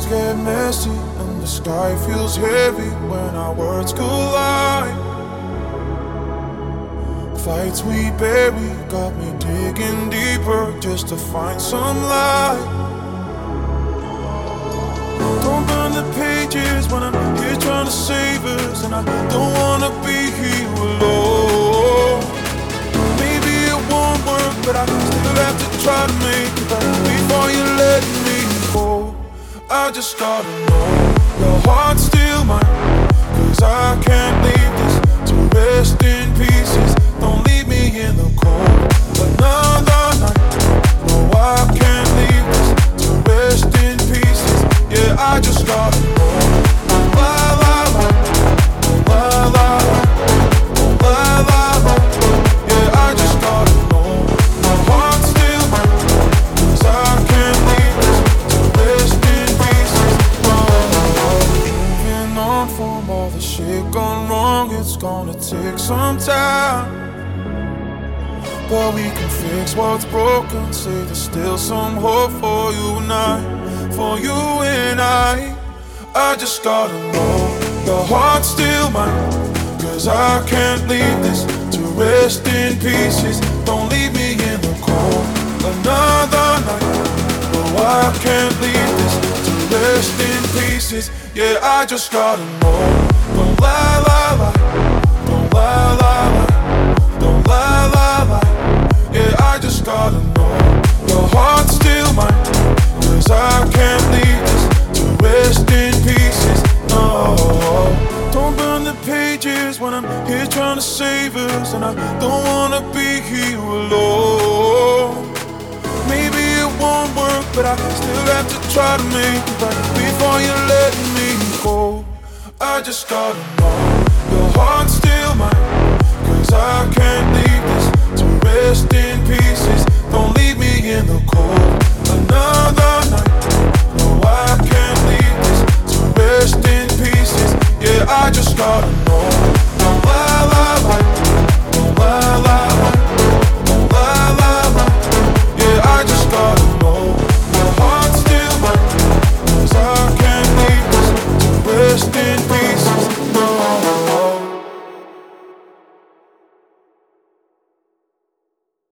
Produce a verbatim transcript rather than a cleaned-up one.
get messy and the sky feels heavy when our words collide. Fights we bury got me digging deeper just to find some light. Don't burn the pages when I'm here trying to save us, and I don't wanna be here alone. Maybe it won't work, but I still have to try to make it back before you let me go. I just gotta know your heart's still mine, cause I can't leave this to rest in pieces. Don't leave me in the cold another night. No, I can't leave this to rest in pieces. Yeah, I just gotta know. La la la, la la la, la la la. Yeah, I just gotta know. My heart's still mine, cause I can't leave this to rest in pieces. No. Moving on from all the shit gone wrong, it's gonna take some time. But we can fix what's broken. Say there's still some hope for you and I, for you and I. I just gotta know your heart's still mine, cause I can't leave this to rest in pieces. Don't leave me in the cold another night. No, I can't leave this to rest in pieces. Yeah, I just gotta know. Don't lie, lie, lie. Don't lie, lie, lie. Don't lie, lie, lie. Yeah, I just gotta know your heart's still mine, cause I can't leave this to rest in pieces. No, don't burn the pages when I'm here trying to save us, and I don't wanna be here alone. Maybe it won't work, but I still have to try to make it right before you let me go. I just gotta know your heart's still mine, cause I can't leave this to rest in pieces. Don't leave me in the cold another night. No, I can't leave this to rest in pieces. Yeah, I just gotta know.